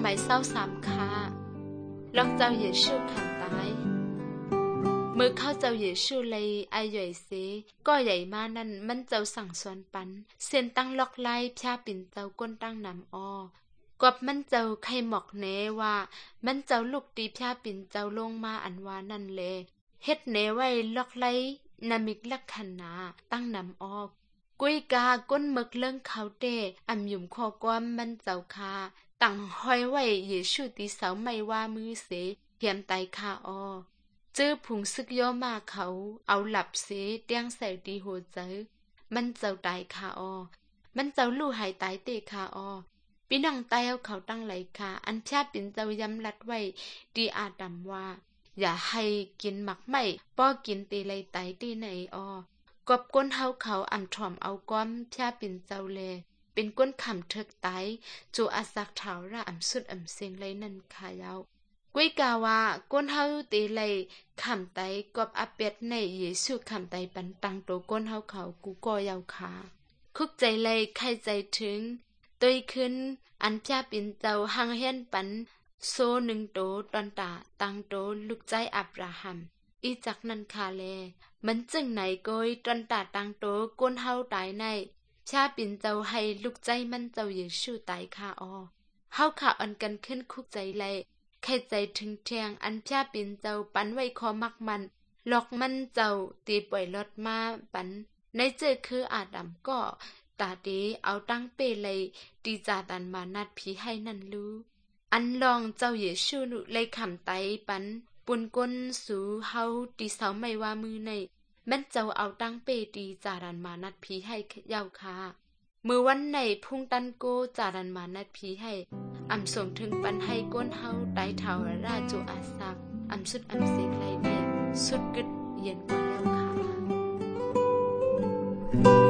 มัย23ค่ะลอกเจ้าเยซูขันตายเมื่อเข้าเจ้าเยซูเลยอาย่อยเสก็ใหญ่มานั่นมันเจ้าสั่งสอนปันเส้นตั้งล็อกไล่พาปิ่นเจ้าก้นตั้งนำอ้อกอบมันเจ้าใครหมอกเนว่ามันเจ้าลูกตีพาปิ่นเจ้าลงมาอันว่านั่นแลเฮ็ดเนไว้ล็อกไล่นามิกลักขณาตั้งนำอ้อกุยกาก้นหมึกเรื่องเขาเตอำยุ่มคอกวามมันเจ้าคาตั้งห้อยไว้เยซูตีเสาไม่ว่ามือเสเหียมไตคาอ้อจื้อผุงซึกย่อมาเขาเอาหลับเสเตียงใส่ดีโหเจอมันเจ้าตายคาอ้อมันเจ้าลู่หายตายเตคาอ้อพี่น้องตายเอาเขาตั้งไหลคาอันชาปิ่นเจ้ายำลัดไว้ดีอาดำว่าอย่าให้กินหมักไม่ป้อกินตีไหลไตตีไหนอ้อกบก้นเฮาเขาอ่ำถ่อมเอาก้อมชาปิ่นเจ้าแลเป็นก้นขำเถิกไตจูอาศักเถาระอ่ำสุดอ่ำเสียงเลยนั่นขายาวกุ้ยกาว่าก้นเฮาตีเลยขำไตกบอาเป็ดในเยซูขำไตปันตังโตก้นเฮาเขากูก็ยาวขาคุกใจเลยใครใจถึงตัวขึ้นอันชาปิ่นเจ้าหังเฮียนปันโซหนึ่งโตตอนตาตังโตลูกใจอับราฮัมอีจากนั้นคาเลมันจึงไหนโกยตอนตาตังโตก้นเฮาตายในชาปิ่นเจ้าให้ลูกใจมันเจ้าเยซูตายคาอ้อเฮาขาอันกันขึ้นคุกใจเลยใครใจถึงเทียงอันชาปิ่นเจ้าปันไว้คอมักมันหลอกมันเจ้าตีปล่อยรถมาปันในเจอคืออาดัมก็ตาดีเอาตั้งเปเลยตีจาดันมานัดผีให้นั่นรู้อันลองเจ้าเยซูเลยขำไตปันปุนก้นสูเฮาตีเสาไม่ว่ามือในแม่นเจ้าเอาตั้งเปตีจาดันมานัดผีให้ยาวคามือวันไหนพุ่งตันโกจาดันมานัดผีให้อ่ำส่งถึงปันให้ก้นเฮาไตเถาราจูอาซักอ่ำสุดอ่ำเสียงไรในสุดกึดเย็นกว่า